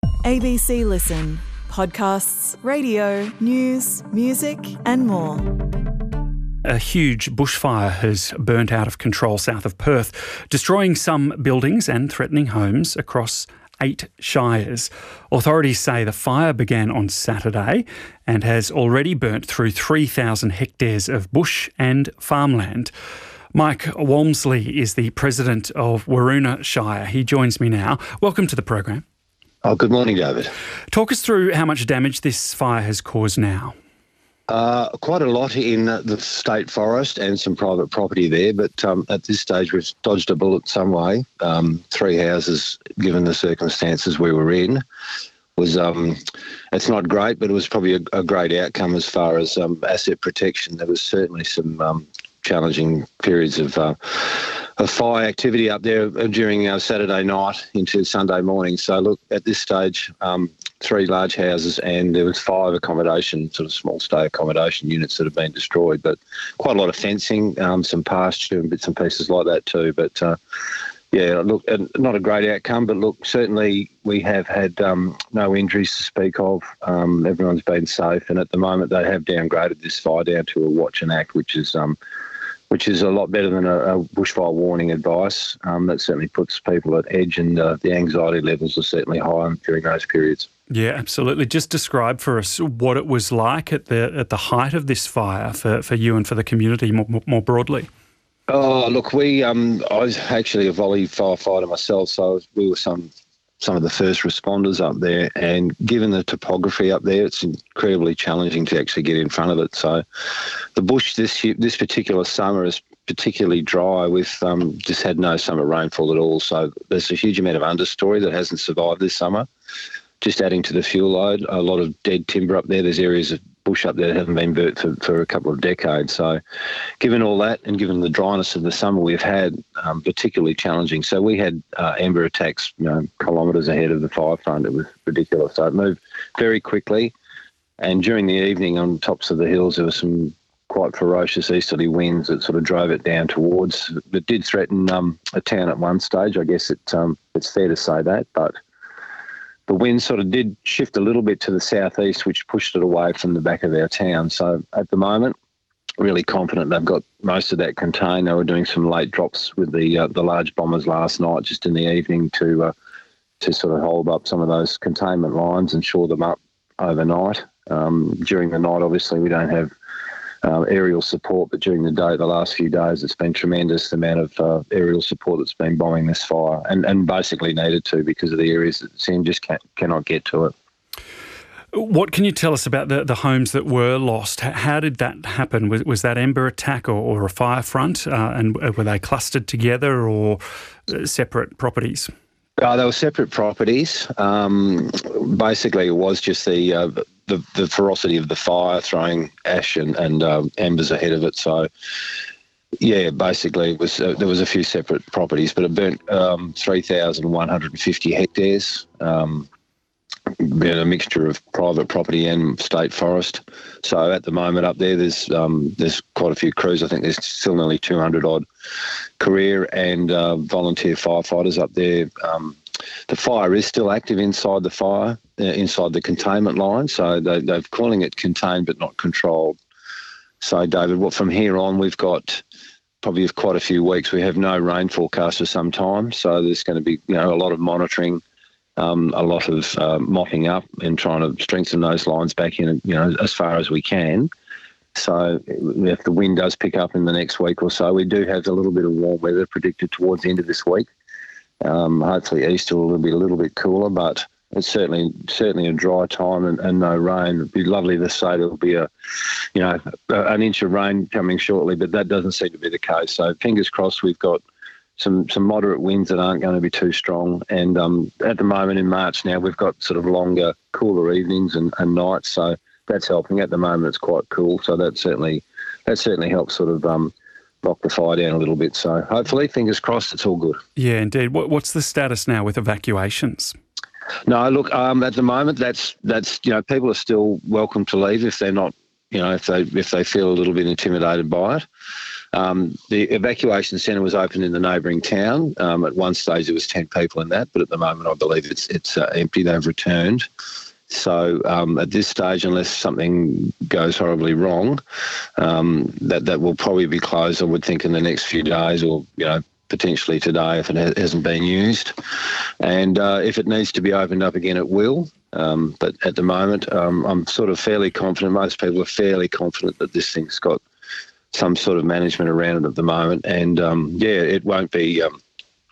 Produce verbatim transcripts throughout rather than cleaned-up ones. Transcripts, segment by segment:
A B C Listen. Podcasts, radio, news, music and more. A huge bushfire has burnt out of control south of Perth, destroying some buildings and threatening homes across eight shires. Authorities say the fire began on Saturday and has already burnt through three thousand hectares of bush and farmland. Mike Walmsley is the president of Waroona Shire. He joins me now. Welcome to the program. Oh, good morning, David. Talk us through how much damage this fire has caused now. Uh, quite a lot in the state forest and some private property there, but um, at this stage we've dodged a bullet some way. Um, three houses, given the circumstances we were in, was um, it's not great, but it was probably a, a great outcome as far as um, asset protection. There was certainly some um, challenging periods of, uh, of fire activity up there during uh, Saturday night into Sunday morning. So look, at this stage, um, three large houses and there was five accommodation, sort of small stay accommodation units that have been destroyed, but quite a lot of fencing, um, some pasture and bits and pieces like that too. But uh, yeah, look, not a great outcome, but look, certainly we have had um, no injuries to speak of. Um, everyone's been safe, and at the moment they have downgraded this fire down to a watch and act, which is um, which is a lot better than a, a bushfire warning advice. Um, that certainly puts people at edge, and uh, the anxiety levels are certainly high during those periods. Yeah, absolutely. Just describe for us what it was like at the at the height of this fire for, for you and for the community more, more broadly. Oh, look, we um, I was actually a volley firefighter myself, so I was, we were some some of the first responders up there, and given the topography up there, it's incredibly challenging to actually get in front of it. So the bush this this particular summer is particularly dry. We've um, just had no summer rainfall at all, so there's a huge amount of understory that hasn't survived this summer. Just adding to the fuel load, a lot of dead timber up there. There's areas of bush up there that haven't been burnt for, for a couple of decades. So given all that and given the dryness of the summer we've had, um, particularly challenging. So we had uh, ember attacks, you know, kilometres ahead of the fire front. It was ridiculous. So it moved very quickly. And during the evening on tops of the hills, there were some quite ferocious easterly winds that sort of drove it down towards. It did threaten um, a town at one stage. I guess it, um, it's fair to say that, but the wind sort of did shift a little bit to the southeast, which pushed it away from the back of our town. So at the moment, really confident they've got most of that contained. They were doing some late drops with the uh, the large bombers last night, just in the evening, to uh, to sort of hold up some of those containment lines and shore them up overnight. Um, during the night, obviously, we don't have Uh, aerial support, but during the day, the last few days, it's been tremendous the amount of uh, aerial support that's been bombing this fire, and, and basically needed to because of the areas that seem just can, cannot get to it. What can you tell us about the, the homes that were lost? How did that happen? Was, was that ember attack or, or a fire front, uh, and were they clustered together or uh, separate properties? Uh, they were separate properties. Um, basically, it was just the, uh, the the ferocity of the fire throwing ash and, and um, embers ahead of it. So, yeah, basically, it was uh, there was a few separate properties, but it burnt um, three thousand one hundred fifty hectares. Um, been a mixture of private property and state forest. So at the moment up there, there's um, there's quite a few crews. I think there's still nearly two hundred odd career and uh, volunteer firefighters up there. Um, the fire is still active inside the fire, uh, inside the containment line. So they, they're calling it contained but not controlled. So David, what from here on, we've got probably quite a few weeks. We have no rain forecast for some time. So there's going to be, you know, a lot of monitoring. Um, a lot of uh, mopping up and trying to strengthen those lines back in, you know, as far as we can. So if the wind does pick up in the next week or so, we do have a little bit of warm weather predicted towards the end of this week. Um, hopefully Easter will be a little bit cooler, but it's certainly certainly a dry time and, and no rain. It'd be lovely to say there'll be a, you know, an inch of rain coming shortly, but that doesn't seem to be the case. So fingers crossed we've got some some moderate winds that aren't going to be too strong. And um, at the moment in March now, we've got sort of longer, cooler evenings and, and nights. So that's helping. At the moment, it's quite cool. So that certainly that certainly helps sort of um, knock the fire down a little bit. So hopefully, fingers crossed, it's all good. Yeah, indeed. What, what's the status now with evacuations? No, look, um, at the moment, that's that's you know, people are still welcome to leave if they're not, you know, if they if they feel a little bit intimidated by it. Um, the evacuation centre was open in the neighbouring town. Um, at one stage there was ten people in that, but at the moment I believe it's it's uh, empty. They've returned. So um, at this stage, unless something goes horribly wrong, um, that that will probably be closed, I would think, in the next few days, or you know, potentially today if it ha- hasn't been used. And uh, if it needs to be opened up again, it will. Um, but at the moment, um, I'm sort of fairly confident. Most people are fairly confident that this thing's got some sort of management around it at the moment. And um, yeah, it won't be. Um,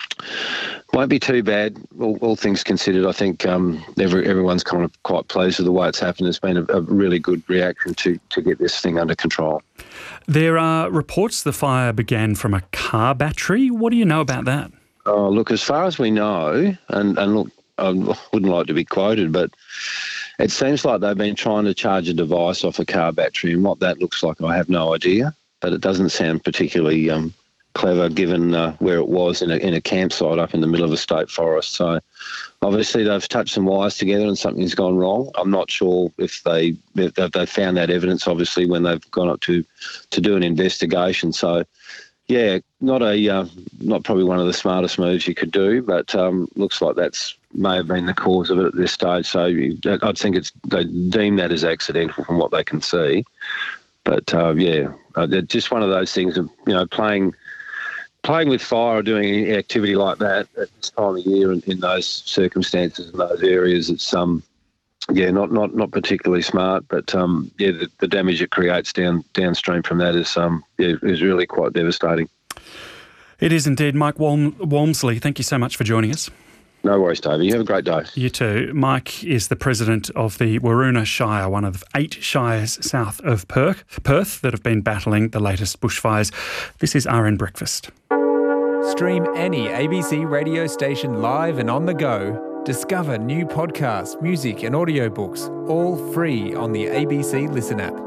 Won't be too bad, all, all things considered. I think um, every, everyone's kind of quite pleased with the way it's happened. It's been a, a really good reaction to, to get this thing under control. There are reports the fire began from a car battery. What do you know about that? Oh, look, as far as we know, and, and look, I wouldn't like to be quoted, but it seems like they've been trying to charge a device off a car battery, and what that looks like, I have no idea, but it doesn't sound particularly Um, clever given uh, where it was in a, in a campsite up in the middle of a state forest. So obviously they've touched some wires together and something's gone wrong. I'm not sure if they if they found that evidence, obviously, when they've gone up to, to do an investigation. So, yeah, not a uh, not probably one of the smartest moves you could do, but um, looks like that's may have been the cause of it at this stage. So I think it's they deem that as accidental from what they can see. But, uh, yeah, uh, they're just one of those things of, you know, playing... Playing with fire or doing any activity like that at this time of year in, in those circumstances in those areas, it's um, yeah, not not not particularly smart. But um, yeah, the, the damage it creates down downstream from that is um, yeah, is really quite devastating. It is indeed. Mike Walm- Walmsley, thank you so much for joining us. No worries, David. You have a great day. You too. Mike is the president of the Waroona Shire, one of eight shires south of Perth, Perth that have been battling the latest bushfires. This is R N Breakfast. Stream any A B C radio station live and on the go. Discover new podcasts, music and audiobooks, all free on the A B C Listen app.